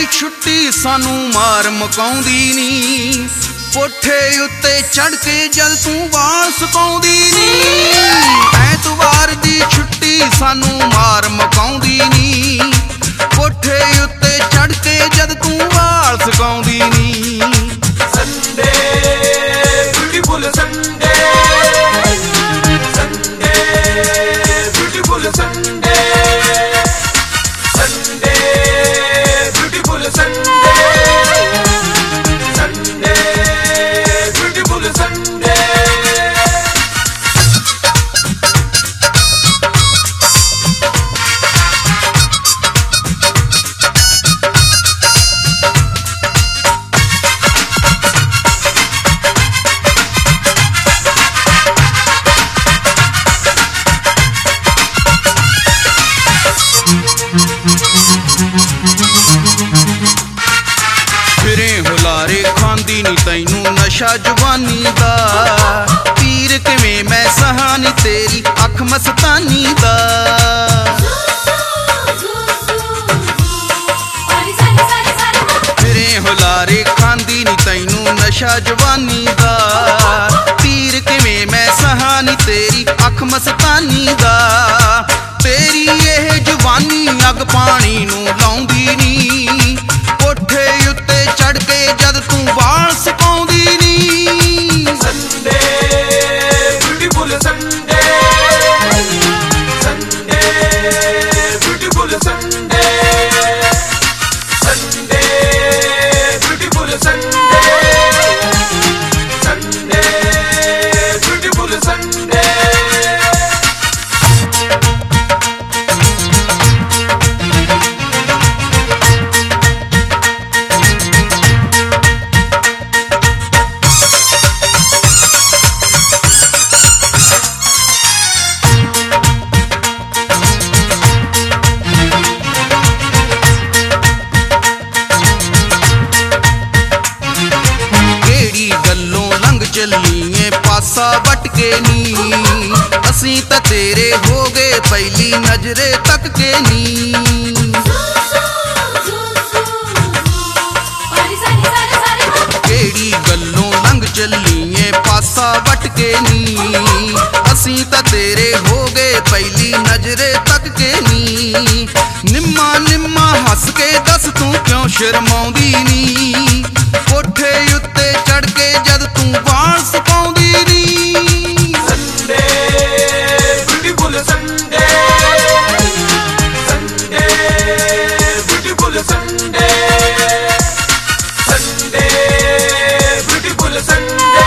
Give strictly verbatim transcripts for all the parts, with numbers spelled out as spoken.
छुट्टी सानू मार मकाउंदी नी, कोठे उत्ते चढ़ के जद तू वाल सुकाउंदी नी। ऐतवार दी छुट्टी सानू मार मकाउंदी नी, कोठे उत्ते चढ़ के जद तू वाल सुकाउंदी नी। Sunday beautiful Sunday, Sunday beautiful Sunday, Sunday beautiful Sunday, Sunday beautiful Sunday. फिरे हुलारे खांदी नी तैनू नशा जवानी दा, पीर किवें मैं सहानी तेरी अख मस्तानी दा। फिरे हुलारे खांदी नी तैनू नशा जवानी दा, पीर किवें मैं सहानी तेरी अख मस्तानी दा। तेरी यह जवानी अग पानी नू लाउंदी नी, कोठे उत्ते चढ़ के जद तू वाल सुकाउंदी नी। Sunday beautiful Sunday, Sunday beautiful Sunday, Sunday beautiful Sunday, Sunday beautiful Sunday. चलिए पासा वटके नी, असी त तेरे हो गए पहली नजरे तक के नी। केड़ी गल्लों लंघ चलिए पासा वटके नी, असी त तेरे हो गए पहली नजरे तक के नी। निम्मा निम्मा हस के दस तू क्यों शर्माउंदी नी, कोठे उत्ते चढ़ के जद तू वाल सुकाउंदी नी। Sunday beautiful Sunday, Sunday beautiful Sunday, Sunday beautiful Sunday,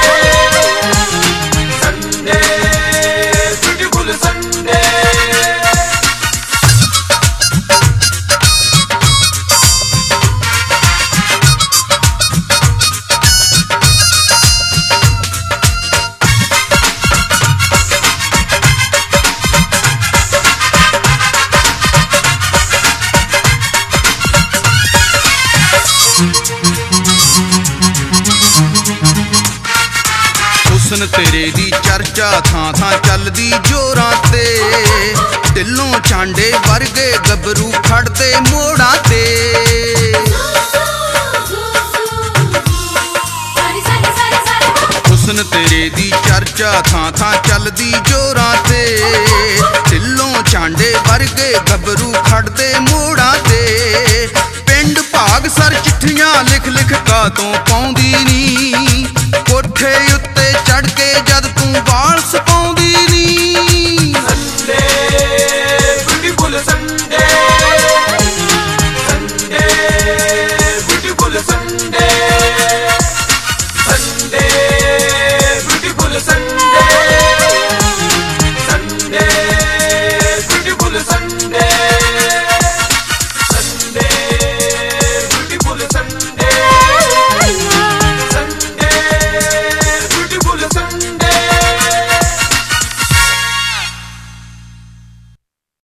Sunday beautiful Sunday. हुस्न तेरे दी चर्चा थां थां चलदी जोरां ते, दिलों चांडे वर्गे गबरू खड़दे मोड़ां ते। हुस्न तेरे दी चर्चा थां थां चलदी जोरां ते, दिलों चांडे वर्गे गबरू खड़दे मोड़ां ते। पिंड भाग सर चिट्ठियां लिख लिख का तों पाउंदी नी, कोठे उत्ते चढ़ के जद तू वाल सुकाउंदी नी। Sunday beautiful Sunday, Sunday beautiful Sunday, Sunday beautiful Sunday, Sunday beautiful Sunday, Sunday beautiful Sunday, Sunday beautiful Sunday.